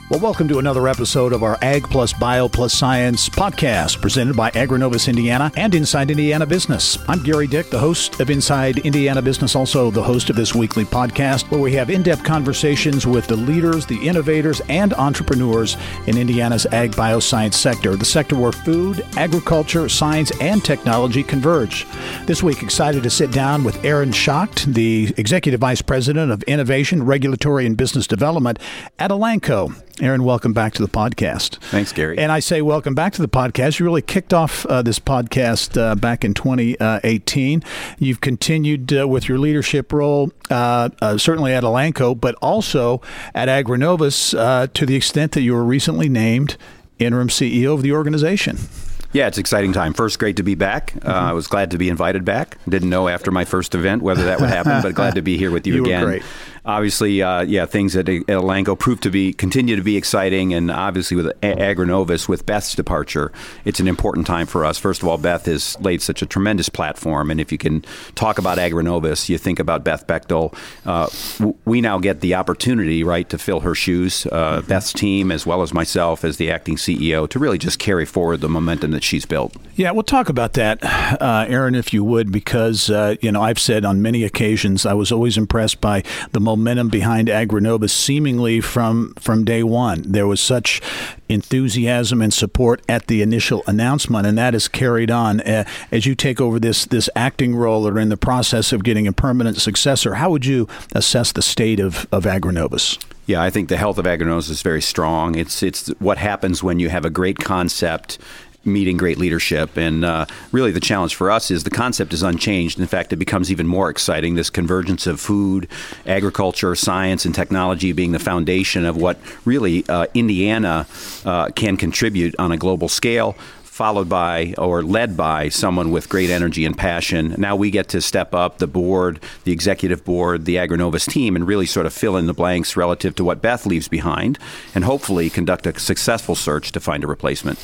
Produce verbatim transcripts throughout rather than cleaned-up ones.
Well, welcome to another episode of our Ag Plus Bio Plus Science podcast presented by Agrinovus Indiana and Inside Indiana Business. I'm Gary Dick, the host of Inside Indiana Business, also the host of this weekly podcast where we have in-depth conversations with the leaders, the innovators, and entrepreneurs in Indiana's ag bioscience sector, the sector where food, agriculture, science, and technology converge. This week, excited to sit down with Aaron Schacht, the Executive Vice President of Innovation, Regulatory, and Business Development at Elanco. Aaron, welcome back to the podcast. Thanks, Gary. And I say welcome back to the podcast. You really kicked off uh, this podcast uh, back in twenty eighteen. You've continued uh, with your leadership role, uh, uh, certainly at Elanco, but also at Agrinovus uh, to the extent that you were recently named interim C E O of the organization. Yeah, it's an exciting time. First, great to be back. Uh, mm-hmm. I was glad to be invited back. Didn't know after my first event whether that would happen, but glad to be here with you, you again. Were great. Obviously, uh, yeah, things at, at Elanco proved to be continue to be exciting, and obviously with Agrinovus, with Beth's departure, it's an important time for us. First of all, Beth has laid such a tremendous platform, and if you can talk about Agrinovus, you think about Beth Bechtel. Uh, w- we now get the opportunity, right, to fill her shoes. Uh, mm-hmm. Beth's team, as well as myself as the acting C E O, to really just carry forward the momentum that she's built. Yeah, we'll talk about that, uh, Aaron, if you would, because uh, you know I've said on many occasions I was always impressed by the momentum behind Agrinovus seemingly from from day one. There was such enthusiasm and support at the initial announcement, and that is carried on. Uh, as you take over this this acting role or in the process of getting a permanent successor, how would you assess the state of, of Agrinovus? Yeah, I think the health of Agrinovus is very strong. It's it's what happens when you have a great concept meeting great leadership. And uh, really the challenge for us is the concept is unchanged. In fact, it becomes even more exciting, this convergence of food, agriculture, science, and technology being the foundation of what really uh, Indiana uh, can contribute on a global scale, followed by or led by someone with great energy and passion. Now we get to step up the board, the executive board, the Agrinovus team, and really sort of fill in the blanks relative to what Beth leaves behind, and hopefully conduct a successful search to find a replacement.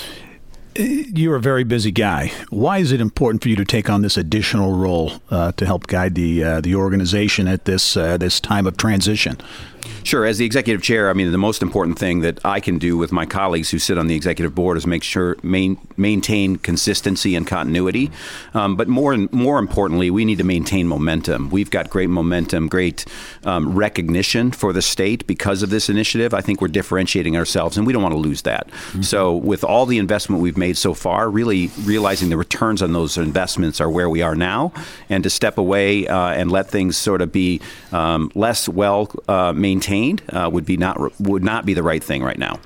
You're a very busy guy. Why is it important for you to take on this additional role uh, to help guide the uh, the organization at this uh, this time of transition? Sure. As the executive chair, I mean, the most important thing that I can do with my colleagues who sit on the executive board is make sure main, maintain consistency and continuity. Um, but more and more importantly, we need to maintain momentum. We've got great momentum, great um, recognition for the state because of this initiative. I think we're differentiating ourselves, and we don't want to lose that. Mm-hmm. So with all the investment we've made so far, really realizing the returns on those investments are where we are now, and to step away uh, and let things sort of be um, less well uh, maintained Uh, would be not would not be the right thing right now.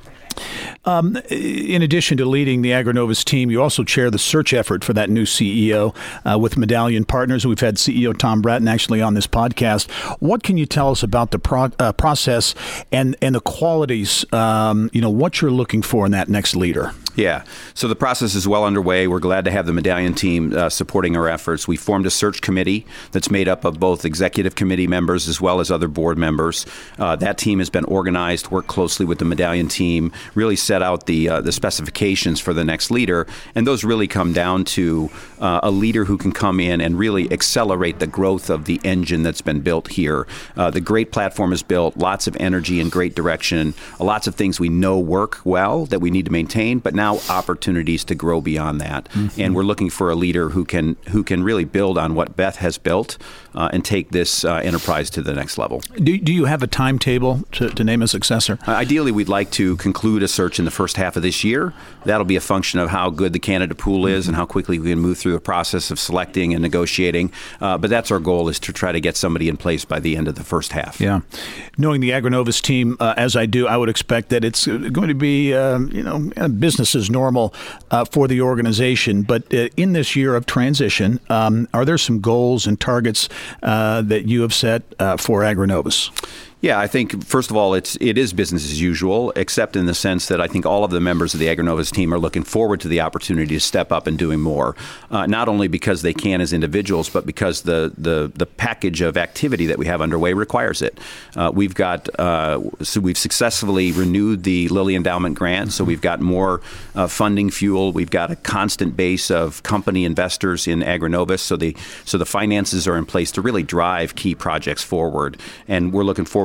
Um, in addition to leading the Agrinovus team, you also chair the search effort for that new C E O uh, with Medallion Partners. We've had C E O Tom Bratton actually on this podcast. What can you tell us about the pro- uh, process and, and the qualities, um, you know, what you're looking for in that next leader? Yeah. So the process is well underway. We're glad to have the Medallion team uh, supporting our efforts. We formed a search committee that's made up of both executive committee members as well as other board members. Uh, that team has been organized, worked closely with the Medallion team, really set out the uh, the specifications for the next leader. And those really come down to uh, a leader who can come in and really accelerate the growth of the engine that's been built here. Uh, the great platform is built, lots of energy and great direction, lots of things we know work well that we need to maintain, but now opportunities to grow beyond that. Mm-hmm. And we're looking for a leader who can who can really build on what Beth has built uh, and take this uh, enterprise to the next level. Do, do you have a timetable to, to name a successor? Uh, ideally, we'd like to conclude a search in the first half of this year. That'll be a function of how good the candidate pool is mm-hmm. and how quickly we can move through the process of selecting and negotiating. Uh, but that's our goal, is to try to get somebody in place by the end of the first half. Yeah. Knowing the Agrinovus team, uh, as I do, I would expect that it's going to be, uh, you know, business as normal uh, for the organization. But uh, in this year of transition, um, are there some goals and targets uh, that you have set uh, for Agrinovus? Yeah, I think, first of all, it's it is business as usual, except in the sense that I think all of the members of the Agrinovus team are looking forward to the opportunity to step up and doing more, uh, not only because they can as individuals, but because the the, the package of activity that we have underway requires it. Uh, we've got uh, so we've successfully renewed the Lilly Endowment Grant, so we've got more uh, funding fuel. We've got a constant base of company investors in Agrinovus, so the so the finances are in place to really drive key projects forward, and we're looking forward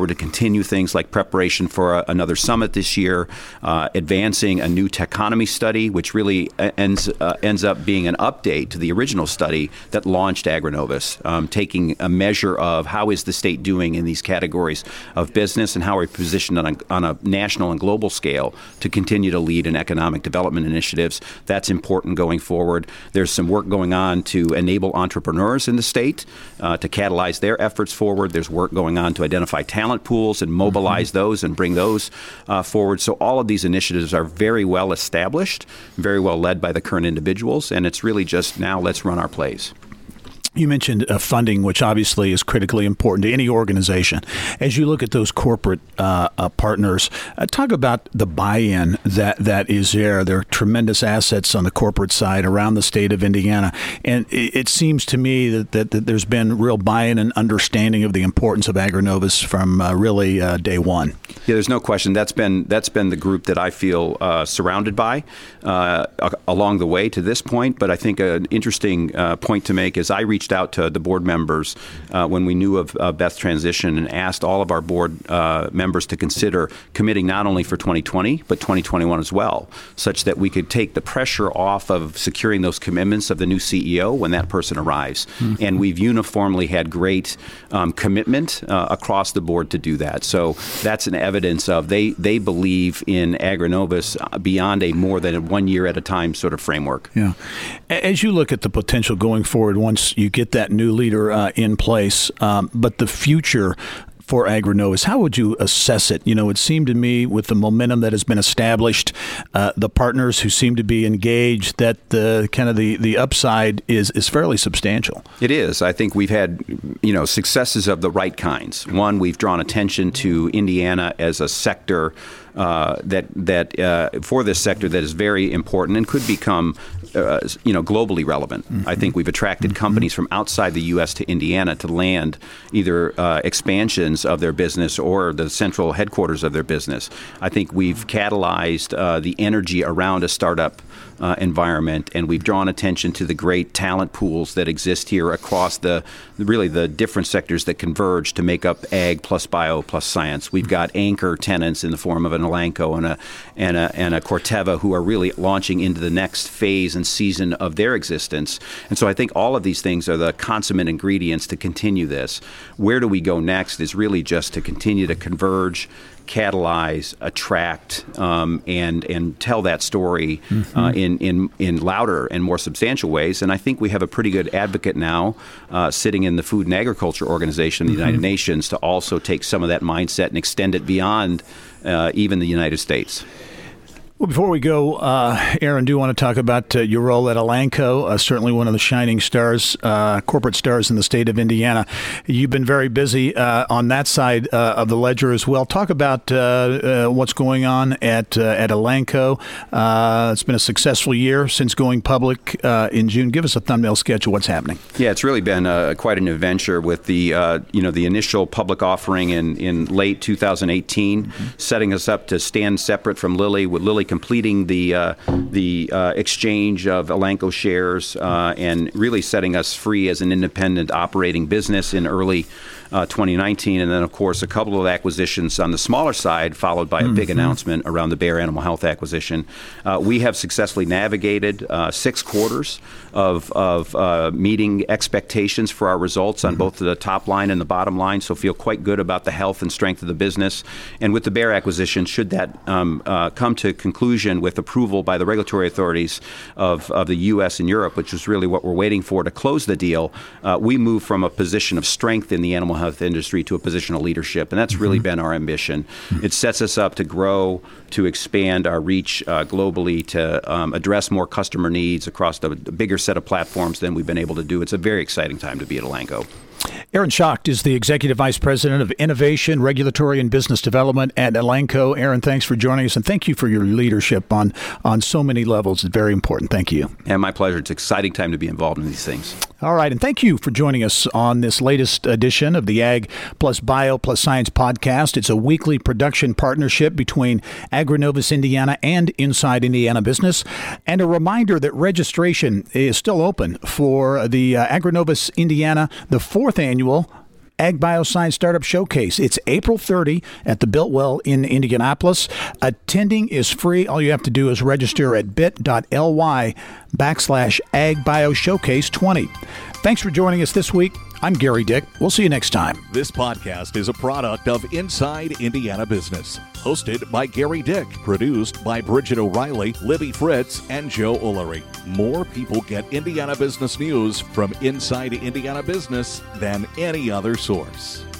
forward to continue things like preparation for a, another summit this year, uh, advancing a new taxonomy study, which really ends uh, ends up being an update to the original study that launched AgriNovus, um, taking a measure of how is the state doing in these categories of business and how are we positioned on a, on a national and global scale to continue to lead in economic development initiatives. That's important going forward. There's some work going on to enable entrepreneurs in the state uh, to catalyze their efforts forward. There's work going on to identify talent pools and mobilize mm-hmm. those and bring those uh, forward. So all of these initiatives are very well established, very well led by the current individuals, and it's really just now let's run our plays. You mentioned uh, funding, which obviously is critically important to any organization. As you look at those corporate uh, uh, partners, uh, talk about the buy-in that, that is there. There are tremendous assets on the corporate side around the state of Indiana. And it, it seems to me that, that, that there's been real buy-in and understanding of the importance of AgriNovus from uh, really uh, day one. Yeah, there's no question. That's been that's been the group that I feel uh, surrounded by uh, along the way to this point. But I think an interesting uh, point to make is I reached out to the board members uh, when we knew of uh, Beth's transition and asked all of our board uh, members to consider committing not only for twenty twenty, but twenty twenty-one as well, such that we could take the pressure off of securing those commitments of the new C E O when that person arrives. Mm-hmm. And we've uniformly had great um, commitment uh, across the board to do that. So that's an evidence of they, they believe in AgriNovus beyond a more than a one year at a time sort of framework. Yeah. As you look at the potential going forward, once you get that new leader uh, in place, um, but the future for AgriNovus, how would you assess it? You know, it seemed to me with the momentum that has been established, uh, the partners who seem to be engaged, that the kind of the, the upside is, is fairly substantial. It is. I think we've had, you know, successes of the right kinds. One, we've drawn attention to Indiana as a sector Uh, that that uh, for this sector that is very important and could become, uh, you know, globally relevant. Mm-hmm. I think we've attracted mm-hmm. companies from outside the U S to Indiana to land either uh, expansions of their business or the central headquarters of their business. I think we've catalyzed uh, the energy around a startup uh, environment, and we've drawn attention to the great talent pools that exist here across the really the different sectors that converge to make up ag plus bio plus science. We've got anchor tenants in the form of an Elanco and a, and a and a Corteva who are really launching into the next phase and season of their existence. And so I think all of these things are the consummate ingredients to continue this. Where do we go next is really just to continue to converge, catalyze, attract, um, and and tell that story mm-hmm. uh, in, in in louder and more substantial ways. And I think we have a pretty good advocate now uh, sitting in the Food and Agriculture Organization of the mm-hmm. United Nations to also take some of that mindset and extend it beyond uh, even the United States. Well, before we go, uh, Aaron, do you want to talk about uh, your role at Elanco, uh, certainly one of the shining stars, uh, corporate stars in the state of Indiana. You've been very busy uh, on that side uh, of the ledger as well. Talk about uh, uh, what's going on at uh, at Elanco. Uh, it's been a successful year since going public uh, in June. Give us a thumbnail sketch of what's happening. Yeah, it's really been uh, quite an adventure with the uh, you know the initial public offering in, in late two thousand eighteen, mm-hmm. setting us up to stand separate from Lilly, with Lilly completing the uh, the uh, exchange of Elanco shares uh, and really setting us free as an independent operating business in early uh, twenty nineteen. And then, of course, a couple of acquisitions on the smaller side, followed by a mm-hmm. big announcement around the Bayer Animal Health acquisition. Uh, we have successfully navigated uh, six quarters of, of uh, meeting expectations for our results on mm-hmm. both the top line and the bottom line, so feel quite good about the health and strength of the business. And with the Bayer acquisition, should that um, uh, come to conclusion with approval by the regulatory authorities of, of the U S and Europe, which is really what we're waiting for to close the deal, uh, we move from a position of strength in the animal health industry to a position of leadership. And that's mm-hmm. really been our ambition. Mm-hmm. It sets us up to grow, to expand our reach uh, globally, to um, address more customer needs across the, the bigger set of platforms than we've been able to do. It's a very exciting time to be at Elanco. Aaron Schacht is the Executive Vice President of Innovation, Regulatory, and Business Development at Elanco. Aaron, thanks for joining us, and thank you for your leadership on, on so many levels. It's very important. Thank you. And my pleasure. It's an exciting time to be involved in these things. All right, and thank you for joining us on this latest edition of the Ag Plus Bio Plus Science podcast. It's a weekly production partnership between AgriNovus Indiana and Inside Indiana Business. And a reminder that registration is still open for the uh, AgriNovus Indiana, the fourth annual Ag Bioscience Startup Showcase. It's April thirtieth at the Biltwell in Indianapolis. Attending is free. All you have to do is register at bit.ly backslash Ag Bio Showcase twenty. Thanks for joining us this week. I'm Gary Dick. We'll see you next time. This podcast is a product of Inside Indiana Business. Hosted by Gary Dick. Produced by Bridget O'Reilly, Libby Fritz, and Joe Ullery. More people get Indiana business news from Inside Indiana Business than any other source.